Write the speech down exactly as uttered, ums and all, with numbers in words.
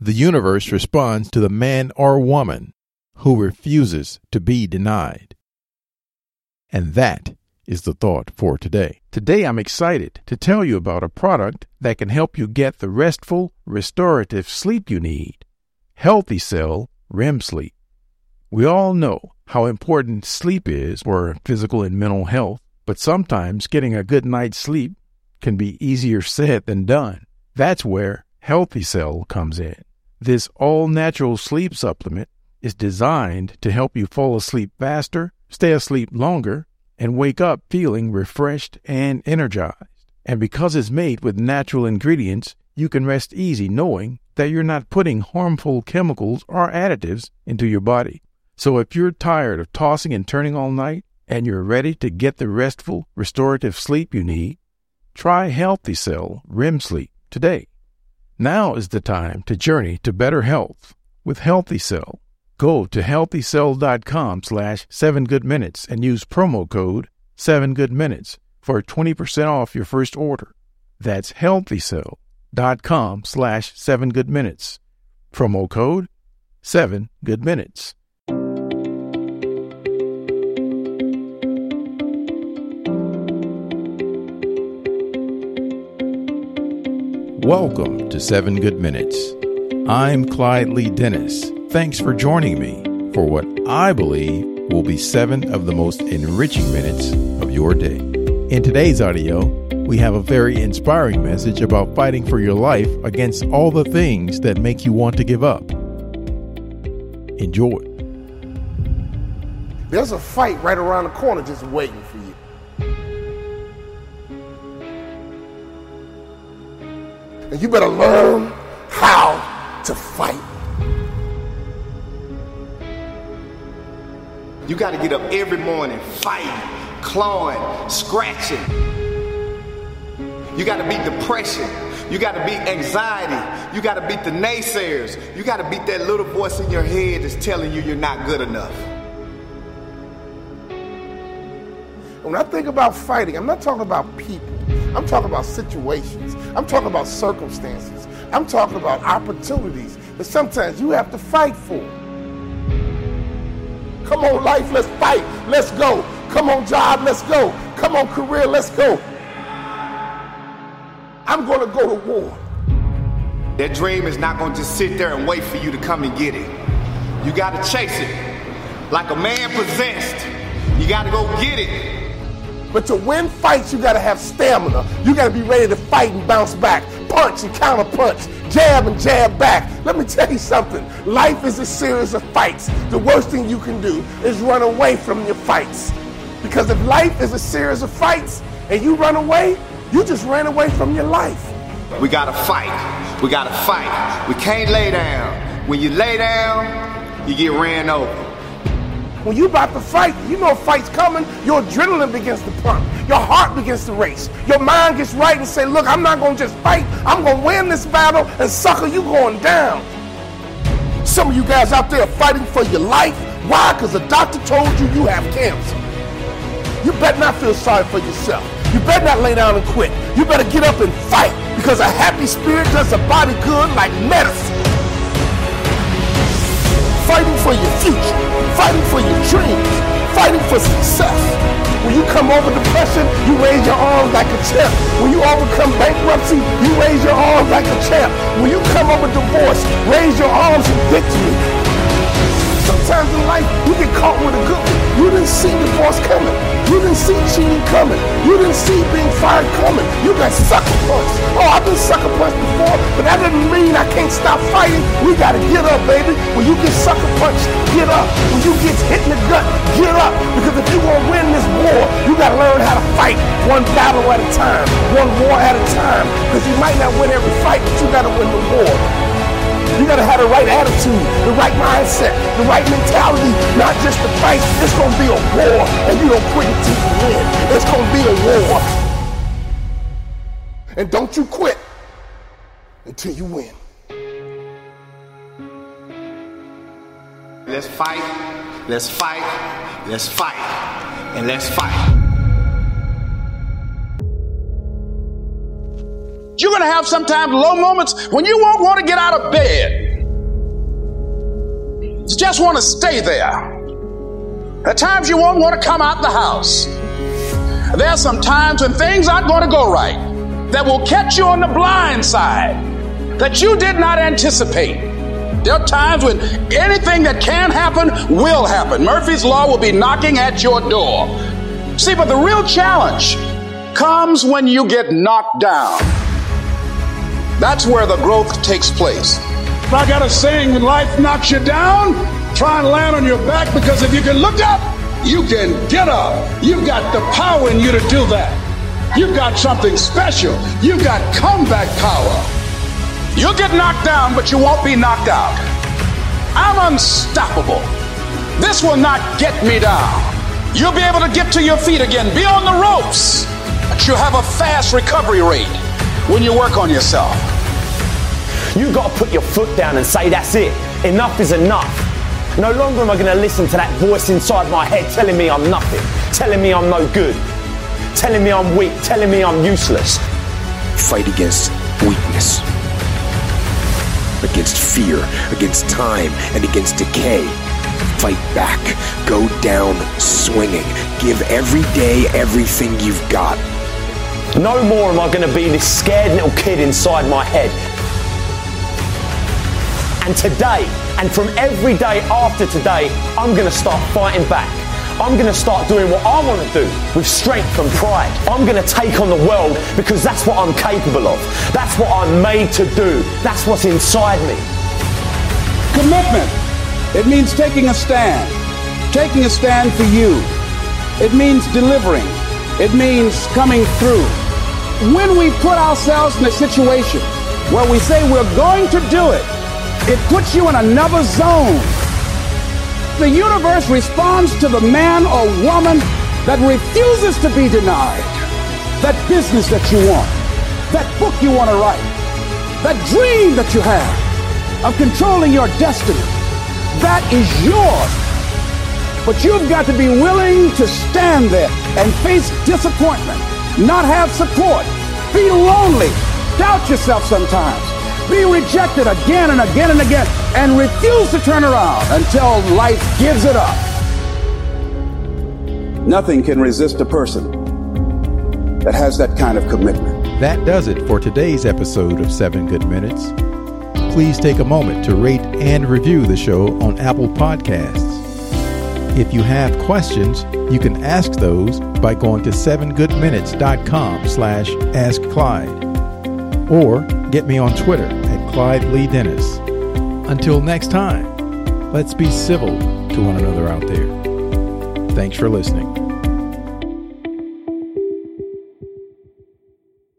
The universe responds to the man or woman who refuses to be denied. And that is the thought for today. Today I'm excited to tell you about a product that can help you get the restful, restorative sleep you need. Healthy Cell R E M sleep. We all know how important sleep is for physical and mental health, but sometimes getting a good night's sleep can be easier said than done. That's where Healthy Cell comes in. This all-natural sleep supplement is designed to help you fall asleep faster, stay asleep longer, and wake up feeling refreshed and energized. And because it's made with natural ingredients, you can rest easy knowing that you're not putting harmful chemicals or additives into your body. So if you're tired of tossing and turning all night and you're ready to get the restful, restorative sleep you need, try Healthy Cell R E M sleep today. Now is the time to journey to better health with Healthy Cell. Go to healthycell.com slash 7goodminutes and use promo code seven good minutes for twenty percent off your first order. That's healthycell.com slash 7goodminutes. Promo code seven good minutes. Welcome to seven Good Minutes. I'm Clyde Lee Dennis. Thanks for joining me for what I believe will be seven of the most enriching minutes of your day. In today's audio, we have a very inspiring message about fighting for your life against all the things that make you want to give up. Enjoy. There's a fight right around the corner just waiting for you. And you better learn how to fight. You got to get up every morning fighting, clawing, scratching. You got to beat depression. You got to beat anxiety. You got to beat the naysayers. You got to beat that little voice in your head that's telling you you're not good enough. When I think about fighting, I'm not talking about people. I'm talking about situations. I'm talking about circumstances. I'm talking about opportunities that sometimes you have to fight for. Come on, life, let's fight. Let's go. Come on, job, let's go. Come on, career, let's go. I'm going to go to war. That dream is not going to just sit there and wait for you to come and get it. You got to chase it. Like a man possessed. You got to go get it. But to win fights, you got to have stamina. You got to be ready to fight and bounce back. Punch and counter punch. Jab and jab back. Let me tell you something. Life is a series of fights. The worst thing you can do is run away from your fights. Because if life is a series of fights and you run away, you just ran away from your life. We got to fight. We got to fight. We can't lay down. When you lay down, you get ran over. When you about to fight, you know a fight's coming, your adrenaline begins to pump. Your heart begins to race. Your mind gets right and say, look, I'm not going to just fight. I'm going to win this battle, and sucker, you going down. Some of you guys out there are fighting for your life. Why? Because the doctor told you you have cancer. You better not feel sorry for yourself. You better not lay down and quit. You better get up and fight, because a happy spirit does a body good like medicine. Fighting for your future, fighting for your dreams, fighting for success. When you come over depression, you raise your arms like a champ. When you overcome bankruptcy, you raise your arms like a champ. When you come over divorce, raise your arms in victory. Sometimes in life, you get caught with a good one. You didn't see divorce coming. You didn't see cheating coming. You didn't see being fired coming. You got sucker punched. Oh, I've been sucker punched before, but that doesn't mean I can't stop fighting. We got to get up, baby. When you get sucker punched, get up. When you get hit in the gut, get up. Because if you want to win this war, you got to learn how to fight one battle at a time, one war at a time. Because you might not win every fight, but you got to win the war. You got to have the right attitude, the right mindset, the right mentality, not just the fight. It's going to be a war, and you don't quit until you win. It's going to be a war. And don't you quit until you win. Let's fight, let's fight, let's fight, and let's fight. You're going to have sometimes low moments when you won't want to get out of bed. just want to stay there. At times you won't want to come out the house. There are some times when things aren't going to go right that will catch you on the blind side that you did not anticipate. There are times when anything that can happen will happen. Murphy's Law will be knocking at your door. See, but the real challenge comes when you get knocked down. That's where the growth takes place. I got a saying, when life knocks you down, try and land on your back, because if you can look up, you can get up. You've got the power in you to do that. You've got something special. You've got comeback power. You'll get knocked down, but you won't be knocked out. I'm unstoppable. This will not get me down. You'll be able to get to your feet again, be on the ropes, but you'll have a fast recovery rate when you work on yourself. You've got to put your foot down and say, that's it. Enough is enough. No longer am I going to listen to that voice inside my head telling me I'm nothing, telling me I'm no good, telling me I'm weak, telling me I'm useless. Fight against weakness, against fear, against time, and against decay. Fight back. Go down swinging. Give every day everything you've got. No more am I going to be this scared little kid inside my head. And today, and from every day after today, I'm going to start fighting back. I'm going to start doing what I want to do with strength and pride. I'm going to take on the world because that's what I'm capable of. That's what I'm made to do. That's what's inside me. Commitment. It means taking a stand. Taking a stand for you. It means delivering. It means coming through. When we put ourselves in a situation where we say we're going to do it, it puts you in another zone. The universe responds to the man or woman that refuses to be denied. That business that you want, that book you want to write, that dream that you have of controlling your destiny, that is yours. But you've got to be willing to stand there and face disappointment, not have support, be lonely, doubt yourself sometimes, be rejected again and again and again, and refuse to turn around until life gives it up. Nothing can resist a person that has that kind of commitment. That does it for today's episode of Seven Good Minutes. Please take a moment to rate and review the show on Apple Podcasts. If you have questions, you can ask those by going to seven good minutes dot com slash ask Clyde. Or get me on Twitter at Clyde Lee Dennis. Until next time, let's be civil to one another out there. Thanks for listening.